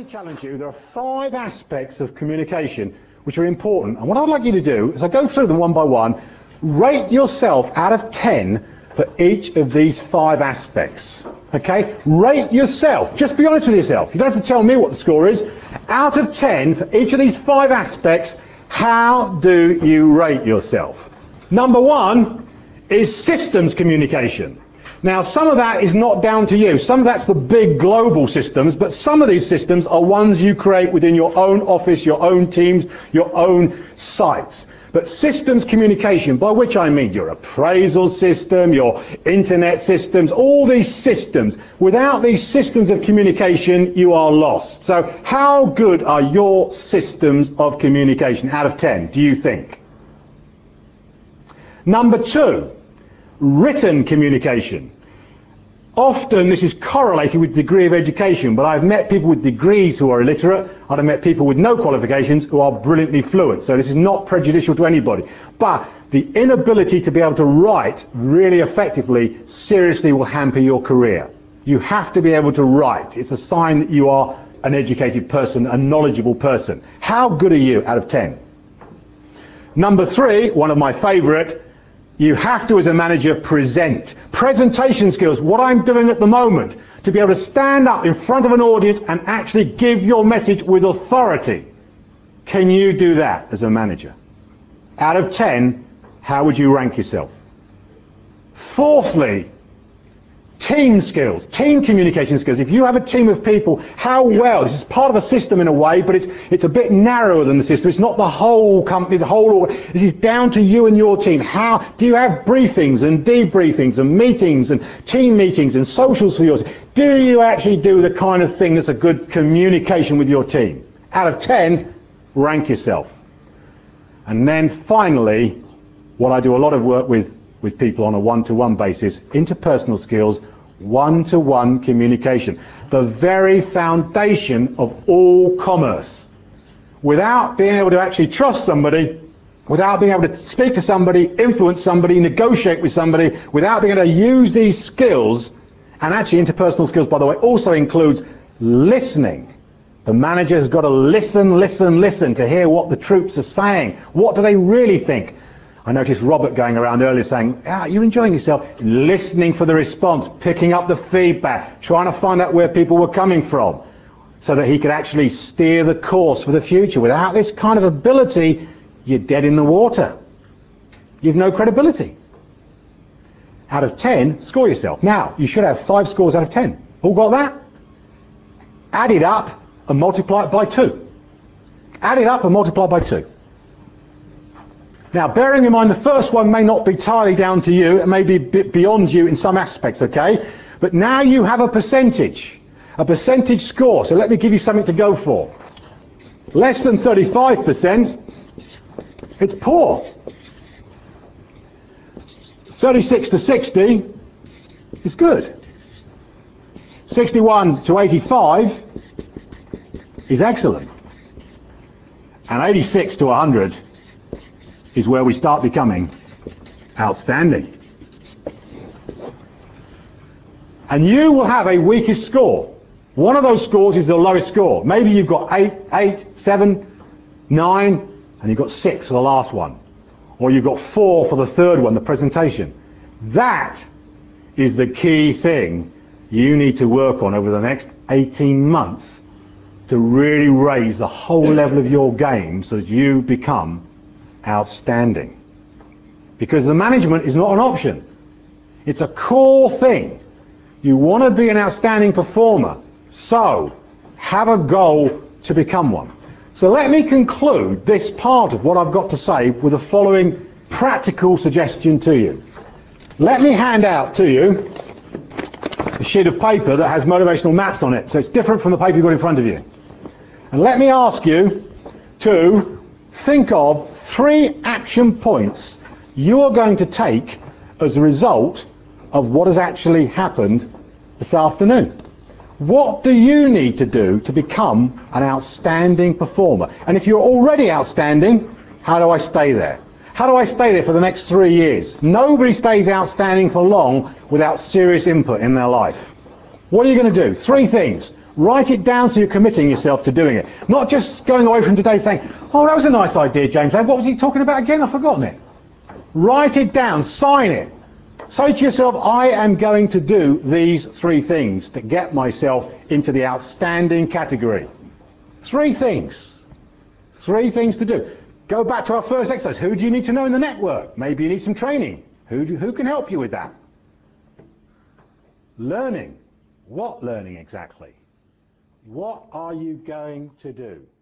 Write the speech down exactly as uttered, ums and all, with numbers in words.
challenge you. There are five aspects of communication which are important, and what I'd like you to do is I go through them one by one. Rate yourself out of ten for each of these five aspects. Okay? Rate yourself. Just be honest with yourself. You don't have to tell me what the score is. Out of ten for each of these five aspects, how do you rate yourself? Number one is systems communication. Now, some of that is not down to you. Some of that's the big global systems, but some of these systems are ones you create within your own office, your own teams, your own sites. But systems communication, by which I mean your appraisal system, your internet systems, all these systems. Without these systems of communication, you are lost. So how good are your systems of communication out of ten, do you think? Number two, written communication. Often this is correlated with degree of education, but I've met people with degrees who are illiterate, I've met people with no qualifications who are brilliantly fluent, so this is not prejudicial to anybody. But the inability to be able to write really effectively seriously will hamper your career. You have to be able to write. It's a sign that you are an educated person, a knowledgeable person. How good are you out of ten? Number three, one of my favourite, you have to, as a manager, present. Presentation skills, what I'm doing at the moment, to be able to stand up in front of an audience and actually give your message with authority. Can you do that as a manager? Out of ten, how would you rank yourself? Fourthly, team skills, team communication skills. If you have a team of people, how well, this is part of a system in a way, but it's it's a bit narrower than the system. It's not the whole company, the whole, this is down to you and your team. How do you have briefings and debriefings and meetings and team meetings and socials for yours? Do you actually do the kind of thing that's a good communication with your team? Out of ten, rank yourself. And then finally, what I do a lot of work with with people on a one-to-one basis, interpersonal skills, one-to-one communication, the very foundation of all commerce. Without being able to actually trust somebody, without being able to speak to somebody, influence somebody, negotiate with somebody, without being able to use these skills, and actually interpersonal skills, by the way, also includes listening. The manager has got to listen, listen, listen to hear what the troops are saying. What do they really think? I noticed Robert going around earlier saying, ah, you're enjoying yourself, listening for the response, picking up the feedback, trying to find out where people were coming from, so that he could actually steer the course for the future. Without this kind of ability, you're dead in the water. You've no credibility. Out of ten, score yourself. Now, you should have five scores out of ten. All got that? Add it up and multiply it by two. Add it up and multiply it by two. Now, bearing in mind the first one may not be entirely down to you, it may be a bit beyond you in some aspects, okay? But now you have a percentage, a percentage score, so let me give you something to go for. Less than thirty-five percent, it's poor. thirty-six to sixty is good. sixty-one to eighty-five is excellent. And eighty-six to one hundred is where we start becoming outstanding. And you will have a weakest score. One of those scores is the lowest score. Maybe you've got eight, eight, seven, nine, and you've got six for the last one. Or you've got four for the third one, the presentation. That is the key thing you need to work on over the next eighteen months to really raise the whole level of your game so that you become outstanding. Because the management is not an option. It's a core thing. You want to be an outstanding performer, so have a goal to become one. So let me conclude this part of what I've got to say with the following practical suggestion to you. Let me hand out to you a sheet of paper that has motivational maps on it, so it's different from the paper you've got in front of you. And let me ask you to think of three action points you are going to take as a result of what has actually happened this afternoon. What do you need to do to become an outstanding performer? And if you're already outstanding, how do I stay there? How do I stay there for the next three years? Nobody stays outstanding for long without serious input in their life. What are you going to do? Three things. Write it down so you're committing yourself to doing it. Not just going away from today saying, oh, that was a nice idea, James. What was he talking about again? I've forgotten it. Write it down, sign it. Say to yourself, I am going to do these three things to get myself into the outstanding category. Three things. Three things to do. Go back to our first exercise. Who do you need to know in the network? Maybe you need some training. Who, do, who can help you with that? Learning. What learning exactly? What are you going to do?